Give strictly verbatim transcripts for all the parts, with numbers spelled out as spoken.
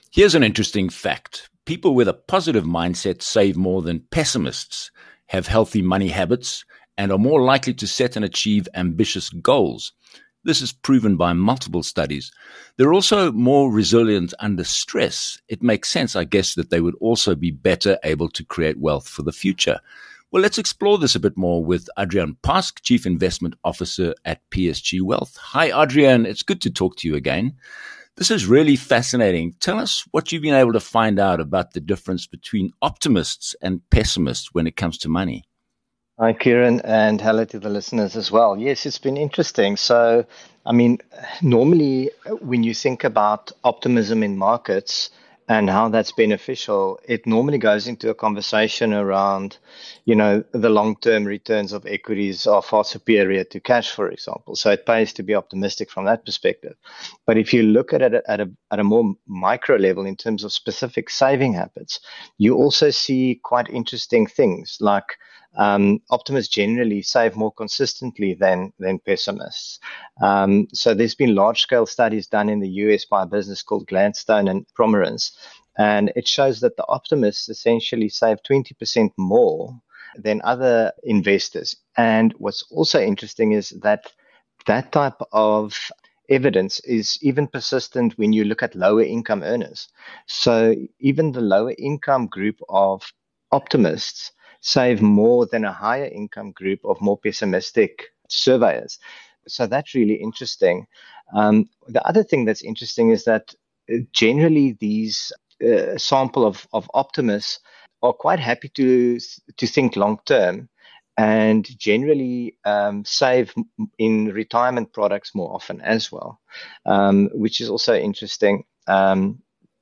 Here's an interesting fact. People with a positive mindset save more than pessimists, have healthy money habits, and are more likely to set and achieve ambitious goals. This is proven by multiple studies. They're also more resilient under stress. It makes sense, I guess, that they would also be better able to create wealth for the future. Well, let's explore this a bit more with Adriaan Pask, Chief Investment Officer at P S G Wealth. Hi, Adriaan. It's good to talk to you again. This is really fascinating. Tell us what you've been able to find out about the difference between optimists and pessimists when it comes to money. Hi, Kieran, and hello to the listeners as well. Yes, it's been interesting. So, I mean, normally when you think about optimism in markets and how that's beneficial, it normally goes into a conversation around, you know, the long-term returns of equities are far superior to cash, for example. So it pays to be optimistic from that perspective. But if you look at it at a, at a more micro level in terms of specific saving habits, you also see quite interesting things like Um, optimists generally save more consistently than than pessimists. Um, so there's been large-scale studies done in the U S by a business called Gladstone and Pomerantz, and it shows that the optimists essentially save twenty percent more than other investors. And what's also interesting is that that type of evidence is even persistent when you look at lower income earners. So even the lower income group of optimists save more than a higher income group of more pessimistic surveyors. So that's really interesting. Um, the other thing that's interesting is that generally these uh, sample of, of optimists are quite happy to to think long term and generally um, save in retirement products more often as well, um, which is also interesting. Um,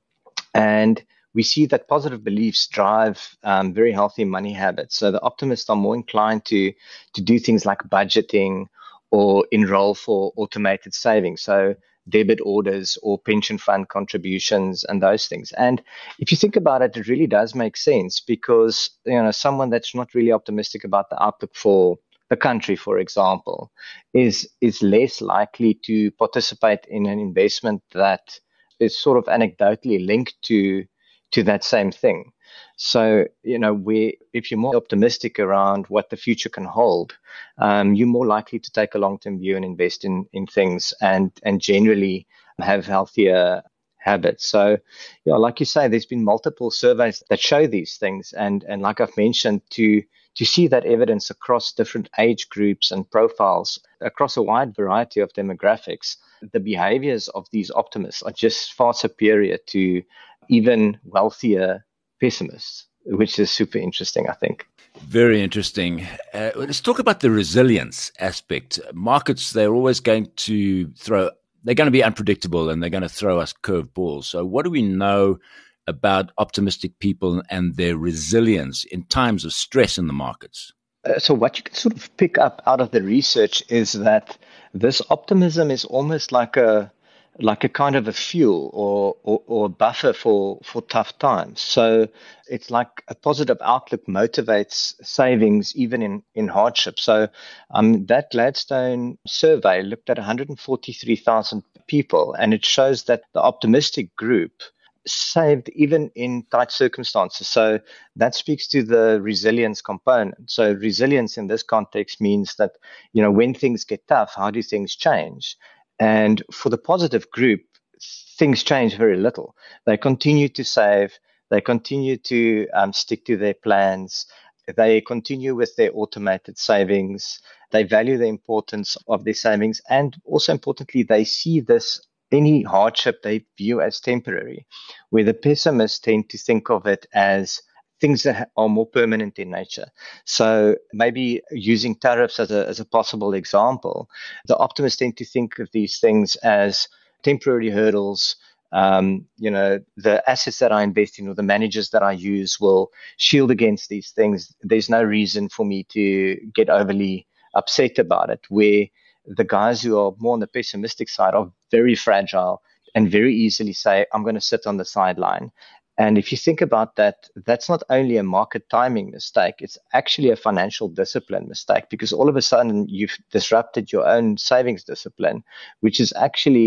and we see that positive beliefs drive um, very healthy money habits. So the optimists are more inclined to to do things like budgeting or enroll for automated savings. So debit orders or pension fund contributions and those things. And if you think about it, it really does make sense because, you know, someone that's not really optimistic about the outlook for the country, for example, is is less likely to participate in an investment that is sort of anecdotally linked to to that same thing. So, you know, we, if you're more optimistic around what the future can hold, um, you're more likely to take a long-term view and invest in, in things and, and generally have healthier habits. So, yeah, like you say, there's been multiple surveys that show these things. And, and like I've mentioned, to, to see that evidence across different age groups and profiles, across a wide variety of demographics, the behaviors of these optimists are just far superior to even wealthier pessimists, which is super interesting, I think. Very interesting. Uh, let's talk about the resilience aspect. Markets, they're always going to throw, they're going to be unpredictable and they're going to throw us curveballs. So what do we know about optimistic people and their resilience in times of stress in the markets? Uh, so what you can sort of pick up out of the research is that this optimism is almost like a like a kind of a fuel or, or, or a buffer for, for tough times. So it's like a positive outlook motivates savings even in, in hardship. So um, that Gladstone survey looked at one hundred forty-three thousand people, and it shows that the optimistic group saved even in tight circumstances. So that speaks to the resilience component. So resilience in this context means that, you know, when things get tough, how do things change? And for the positive group, things change very little. They continue to save. They continue to um, stick to their plans. They continue with their automated savings. They value the importance of their savings. And also importantly, they see this, any hardship they view as temporary, where the pessimists tend to think of it as things that are more permanent in nature. So maybe using tariffs as a, as a possible example, the optimists tend to think of these things as temporary hurdles. Um, you know, the assets that I invest in or the managers that I use will shield against these things. There's no reason for me to get overly upset about it, where the guys who are more on the pessimistic side are very fragile and very easily say, I'm going to sit on the sideline. And if you think about that, that's not only a market timing mistake, it's actually a financial discipline mistake, because all of a sudden you've disrupted your own savings discipline, which is actually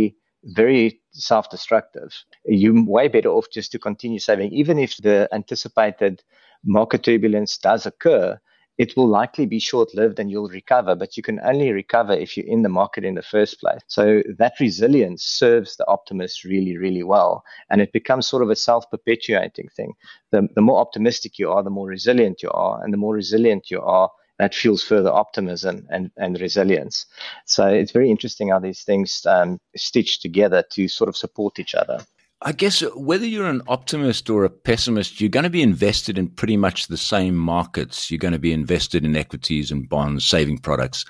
very self-destructive. You're way better off just to continue saving. Even if the anticipated market turbulence does occur, it will likely be short-lived and you'll recover, but you can only recover if you're in the market in the first place. So that resilience serves the optimist really, really well. And it becomes sort of a self-perpetuating thing. The, the more optimistic you are, the more resilient you are. And the more resilient you are, that fuels further optimism and, and resilience. So it's very interesting how these things um, stitch together to sort of support each other. I guess whether you're an optimist or a pessimist, you're going to be invested in pretty much the same markets. You're going to be invested in equities and bonds, saving products.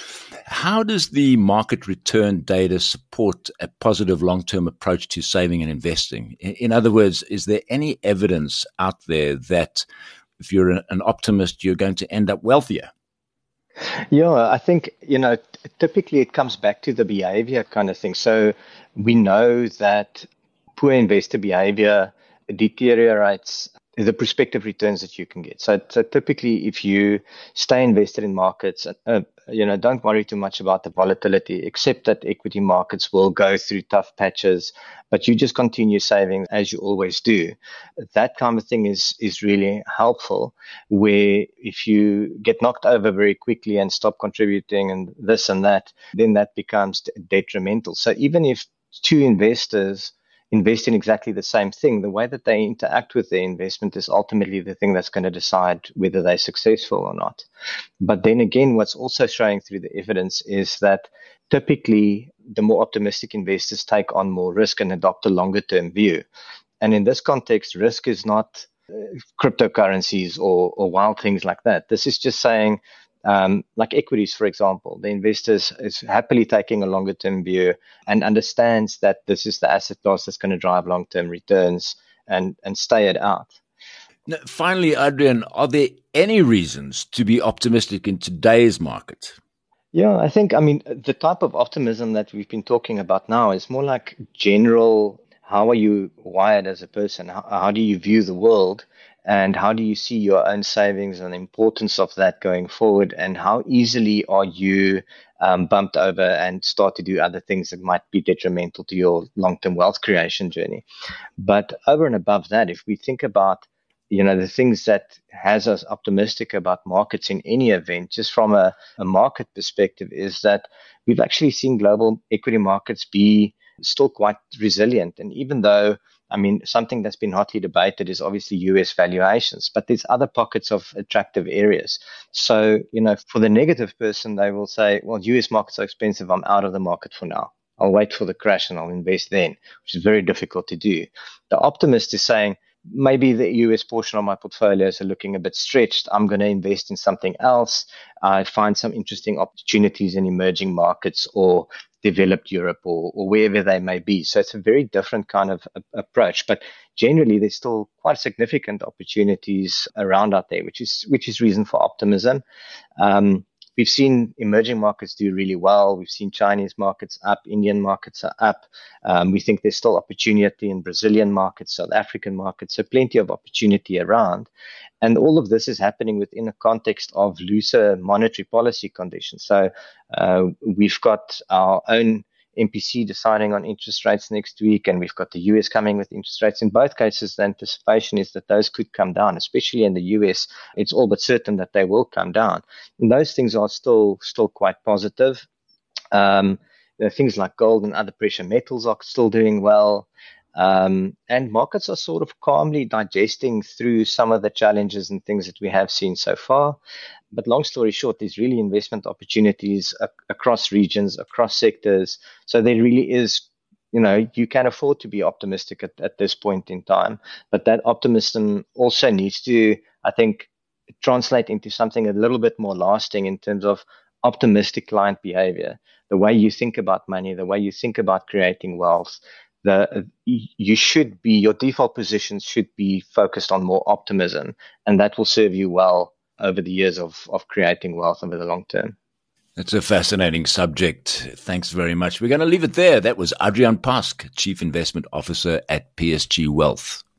How does the market return data support a positive long-term approach to saving and investing? In other words, is there any evidence out there that if you're an optimist, you're going to end up wealthier? Yeah, I think, you know, typically it comes back to the behavior kind of thing. So we know that poor investor behavior deteriorates the prospective returns that you can get. So, so typically, if you stay invested in markets, uh, you know, don't worry too much about the volatility, except that equity markets will go through tough patches, but you just continue saving as you always do. That kind of thing is is really helpful, where if you get knocked over very quickly and stop contributing and this and that, then that becomes detrimental. So even if two investors invest in exactly the same thing, the way that they interact with their investment is ultimately the thing that's going to decide whether they're successful or not. But then again, what's also showing through the evidence is that typically the more optimistic investors take on more risk and adopt a longer term view. And in this context, risk is not uh, cryptocurrencies or, or wild things like that. This is just saying, Um, like equities, for example, the investor is happily taking a longer term view and understands that this is the asset class that's going to drive long term returns and, and stay it out. Now, finally, Adrian, are there any reasons to be optimistic in today's market? Yeah, I think, I mean, the type of optimism that we've been talking about now is more like general, how are you wired as a person? How, how do you view the world? And how do you see your own savings and the importance of that going forward? And how easily are you um, bumped over and start to do other things that might be detrimental to your long-term wealth creation journey? But over and above that, if we think about, you know, the things that has us optimistic about markets in any event, just from a, a market perspective, is that we've actually seen global equity markets be still quite resilient. And even though, I mean, something that's been hotly debated is obviously U S valuations, but there's other pockets of attractive areas. So, you know, for the negative person, they will say, well, U S markets are expensive. I'm out of the market for now. I'll wait for the crash and I'll invest then, which is very difficult to do. The optimist is saying, maybe the U S portion of my portfolios are looking a bit stretched. I'm going to invest in something else. I find some interesting opportunities in emerging markets or developed Europe or, or wherever they may be. So it's a very different kind of a, approach. But generally, there's still quite significant opportunities around out there, which is which is reason for optimism. Um, We've seen emerging markets do really well. We've seen Chinese markets up, Indian markets are up. Um, we think there's still opportunity in Brazilian markets, South African markets, so plenty of opportunity around. And all of this is happening within a context of looser monetary policy conditions. So uh, we've got our own M P C deciding on interest rates next week, and we've got the U S coming with interest rates. In both cases, the anticipation is that those could come down, especially in the U S. It's all but certain that they will come down. And those things are still still quite positive. Um, you know, things like gold and other precious metals are still doing well. Um, and markets are sort of calmly digesting through some of the challenges and things that we have seen so far. But long story short, there's really investment opportunities ac- across regions, across sectors. So there really is, you know, you can afford to be optimistic at, at this point in time. But that optimism also needs to, I think, translate into something a little bit more lasting in terms of optimistic client behavior, the way you think about money, the way you think about creating wealth. The, you should be, your default position should be focused on more optimism, and that will serve you well over the years of, of creating wealth over the long term. It's a fascinating subject. Thanks very much. We're going to leave it there. That was Adrian Pask, Chief Investment Officer at P S G Wealth.